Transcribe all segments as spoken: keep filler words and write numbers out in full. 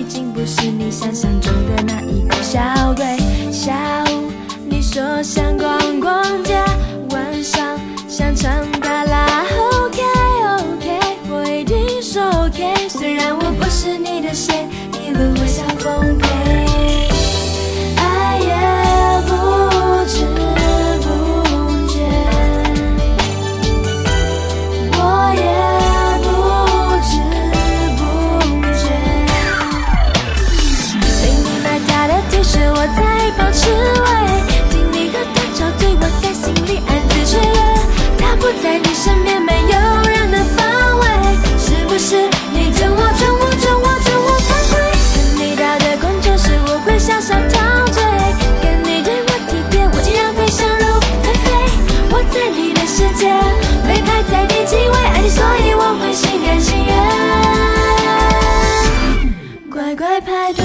已经不是你想象中的那一个小鬼。下午你说想逛逛街，晚上想唱卡拉 OK OK， 我一定说 OK。虽然我不是你的谁，一路微笑奉陪，爱也不知不觉，我也不知不觉。被你买他的 T 恤，我在保持位，听你和他吵嘴，我在心里暗自雀跃。他不在你身边，没有人的方位，是不是你整我整我整我整我犯规？跟你打的工作时，我会小小陶醉，跟你对我体贴，我竟然会想入非非。我在你的世界被排在第几位？爱你，所以我会心甘情愿，乖乖排队。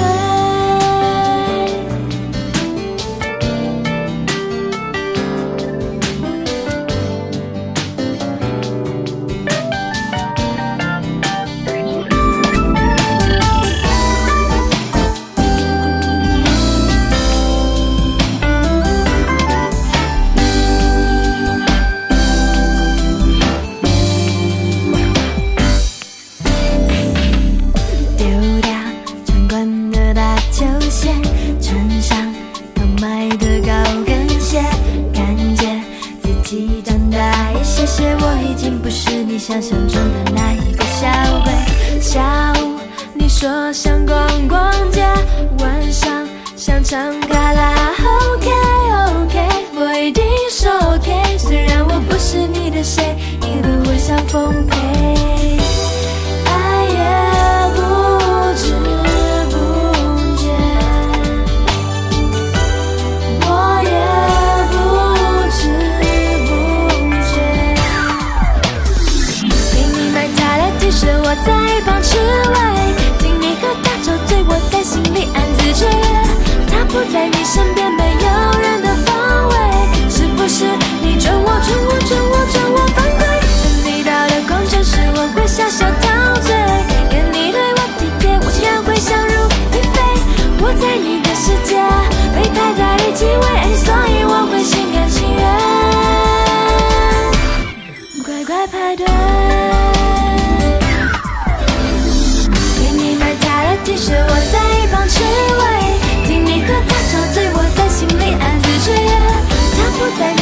想象中的那一个小鬼。下午你说想逛逛街，晚上想唱卡拉 OK OK， 我一定说 OK。虽然我不是你的谁，一路微笑奉陪，爱也不知不觉，我也不知不觉。给你买他的 T 恤，我在保持位，听你和他吵嘴，我在心里暗自雀跃。他不在你身边，没有人的方位，是不是你准我准我准我准我犯规？跟你到的工程师，我会小小陶醉，跟你对我体贴，我竟然会想入非非。我在你的世界被排在第几位？爱你，所以我会心甘情愿，乖乖排队。给你买他的 T 恤，我在保持位，听你和他吵嘴，我在心里暗自雀跃。他不在